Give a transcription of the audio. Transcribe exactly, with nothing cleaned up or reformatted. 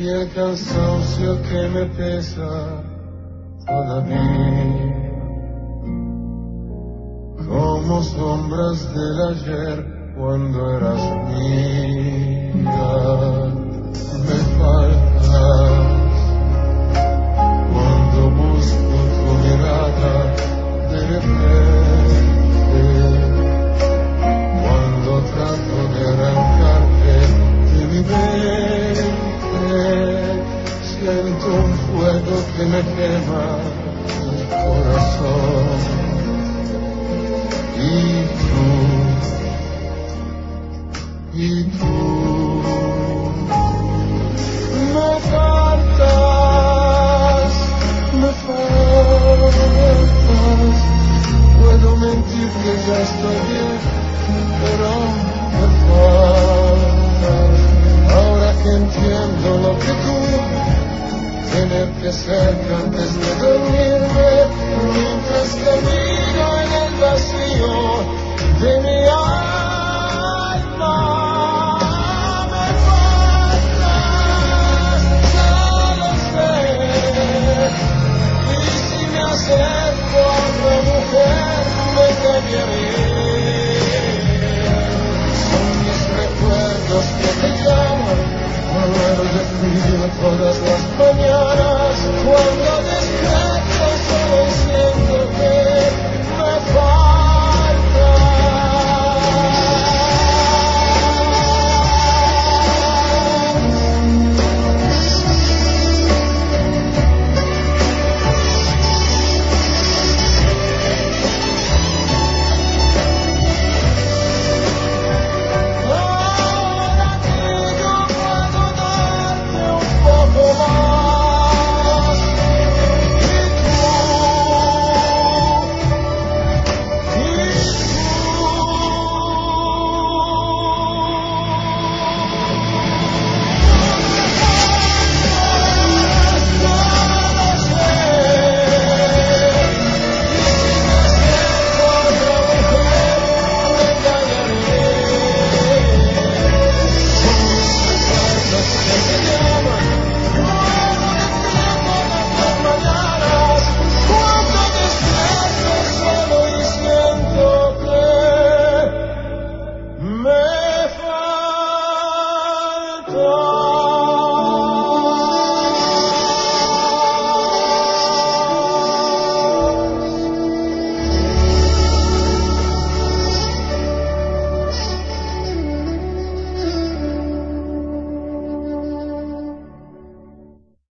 y el cansancio que me pesa todavía, como sombras del ayer cuando eras mía. Me faltas cuando busco tu mirada de repente, cuando trato de arrancarte de mi mente. Siento un fuego que me quema el corazón. Y tú, y tú me faltas, me faltas. Puedo mentir que ya estoy bien, pero me faltas. Ahora que entiendo lo que tú, tener que cerca antes de dormirme, mientras camino en el vacío de mi alma. Me faltas, ya lo sé. Y si me acerco a otra mujer, me cambiaré. Son mis recuerdos que te llaman, vuelvo de frío todas las